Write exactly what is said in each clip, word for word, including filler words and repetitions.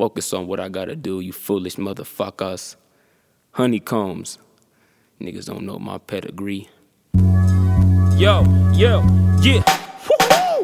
Focus on what I gotta do, you foolish motherfuckers. Honeycombs. Niggas don't know my pedigree. Yo, yo, yeah. Woo-hoo!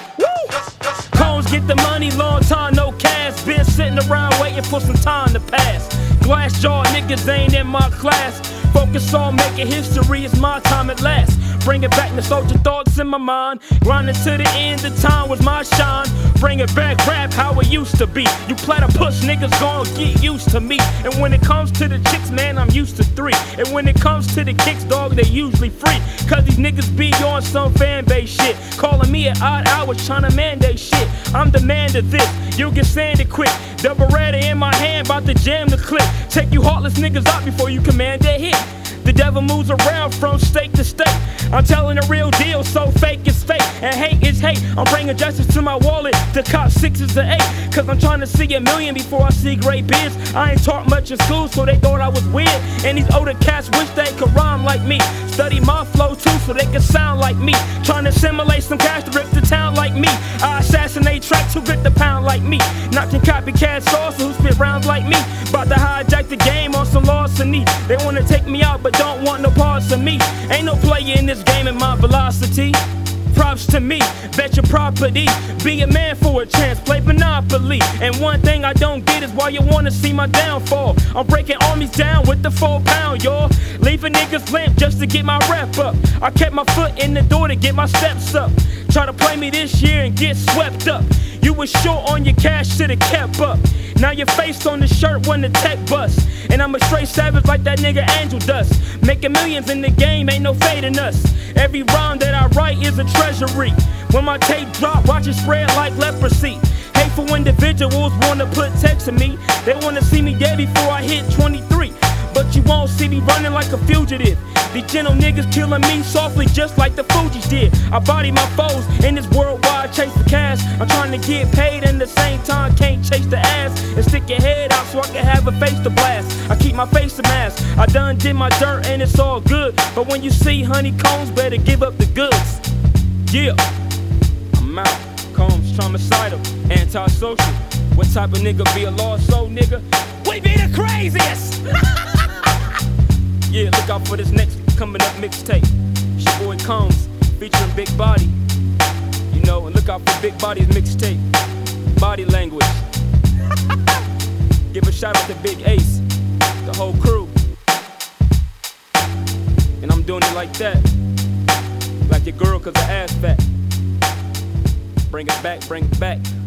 Woo! Combs get the money, long time no cash. Been sitting around waiting for some time to pass. Glass jaw niggas ain't in my class. Focus on making history, it's my time at last. Bringing back nostalgic thoughts in my mind. Grinding to the end, the time was my shine. Bringing back rap how it used to be. You platypus niggas gon' get used to me. And when it comes to the chicks, man, I'm used to three. And when it comes to the kicks, dog, they usually free. Cause these niggas be on some fan base shit. Calling me at odd hours, tryna mandate shit. I'm the man to this, you get sanded quick. Double red in my hand, bout to jam the clip. Take you heartless niggas out before you command a hit. The devil moves around from state to state. I'm telling the real deal, so fake is fake. And hate is hate. I'm bringing justice to my wallet. The cop sixes to eight. Cause I'm trying to see a million before I see great beards. I ain't taught much in school, so they thought I was weird. And these older cats wish they could rhyme like me. Study my flow too, so they can sound like me. Trying to simulate some cash to rip the town like me. I assassinate tracks who grip the pound like me. Knocking copycat sauce who spit rounds like me. About to hijack the game on some larceny. They wanna take me out, but don't want no parts of me. Ain't no player in this game at my velocity. Props to me, bet your property. Be a man for a chance, play Monopoly. And one thing I don't get is why you wanna see my downfall. I'm breaking armies down with the four pound, y'all. Leaving niggas limp just to get my rep up. I kept my foot in the door to get my steps up. Try to play me this year and get swept up. You was short on your cash, shoulda kept up. Now your face on the shirt when the tech bust. And I'm a straight savage like that nigga Angel Dust. Making millions in the game, ain't no fading us. Every rhyme that I write is a treasury. When my tape drop, watch it spread like leprosy. Hateful individuals wanna put text in me. They wanna see me dead before I hit twenty-three. But you won't see me running like a fugitive. These gentle niggas killing me softly just like the Fugees did. I body my foes in this worldwide chase for cash. I'm trying to get paid and at the same time can't chase the ass. And stick your head out so I can have a face to blast. I keep my face a mask. I done did my dirt and it's all good. But when you see honeycombs, better give up the goods. Yeah, I'm out. Combs, traumacidal, antisocial. What type of nigga be a lost soul nigga? We be the craziest! Yeah, look out for this next coming up mixtape. It's your boy Combs, featuring Big Body. You know, and look out for Big Body's mixtape, Body Language. Give a shout out to Big Ace, the whole crew. And I'm doing it like that, like your girl cause her ass fat. Bring it back, bring it back.